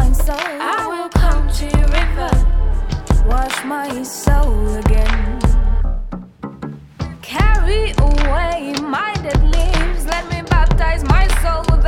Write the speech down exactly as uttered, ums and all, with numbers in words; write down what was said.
my soul. I will come to your river, Wash my soul again. Carry away my dead leaves. Let me baptize my soul with